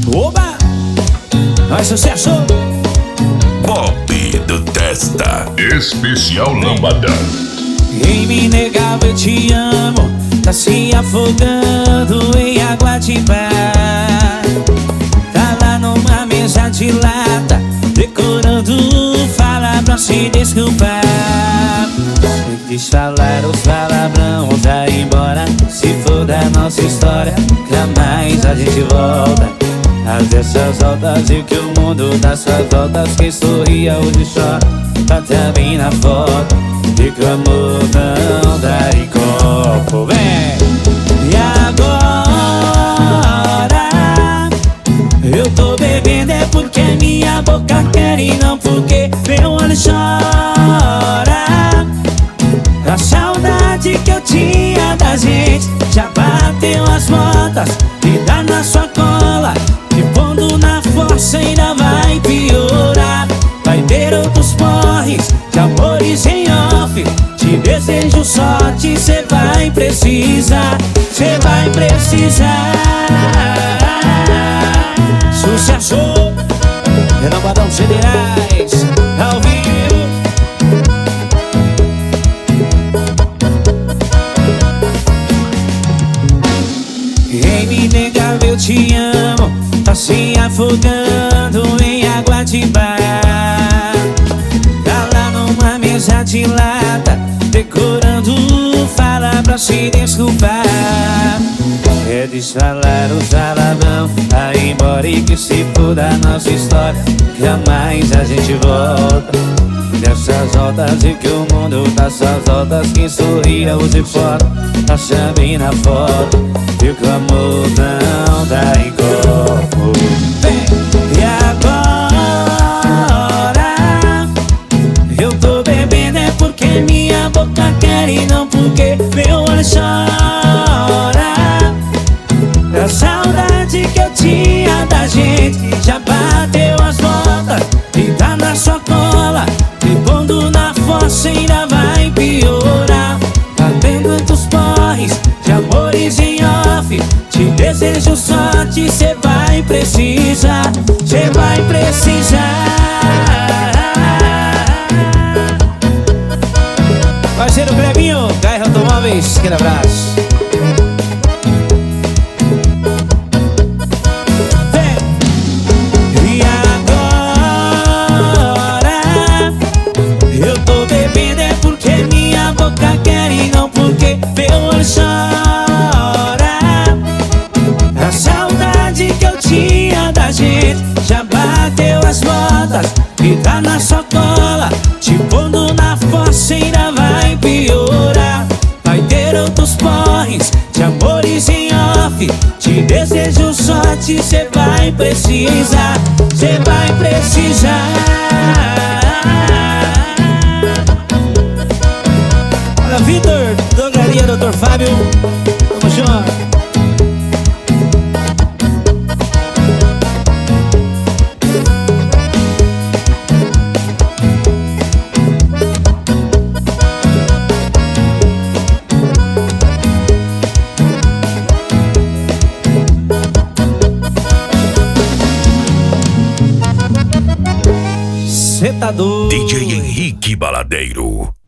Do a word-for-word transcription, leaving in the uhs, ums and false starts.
Oba! Mais sucesso! Pop do Testa. Especial Lambada. Quem me negava eu te amo tá se afogando em água de bar. Tá lá numa mesa de lata decorando fala pra se desculpar. Quis falar os palavrão, vai embora. Se for da nossa história, jamais a gente volta. As dessas voltas e que o mundo dá suas voltas. Quem sorria hoje chora, bate a mim na foto. E que o amor não dá em copo, vem. E agora eu tô bebendo é porque minha boca quer e não porque meu olho chora. A saudade que eu tinha da gente já bateu as botas e dá na sua cola. Te pondo na força ainda vai piorar. Vai ter outros porres de amores em off. Te desejo sorte, cê vai precisar. Cê vai precisar. Sucesso! Renovadão Generais ao vivo. Quem me negava eu te amo tá se afogando em água de bar. Tá lá numa mesa de lata decorando fala pra se desculpar. É desfalar os palavrão, vai embora e que se for da nossa história, jamais a gente volta. Dessas voltas e que o mundo dá suas voltas. Quem sorria hoje fora, tá chame na foto. E que o amor não dá em copo. E agora eu tô bebendo é porque minha boca quer e não porque meu olho chora. A saudade que eu tinha da gente já bateu as botas e tá na sua cola. Me pondo na força ainda vai piorar. Tá vendo tantos porres de amores em off. Te desejo sorte, cê vai precisar. Cê vai precisar. Parceiro Clebinho, Gaia Automóveis, aquele abraço. Meu olho chora. A saudade que eu tinha da gente já bateu as botas e tá na sua cola. Te pondo na força ainda vai piorar. Vai ter outros porres de amores em off. Te desejo sorte, cê vai precisar. Cê vai precisar. Olha, Vitor, drogaria doutor Fábio, tamo junto. Cê tá doido. D J Henrique Baladeiro.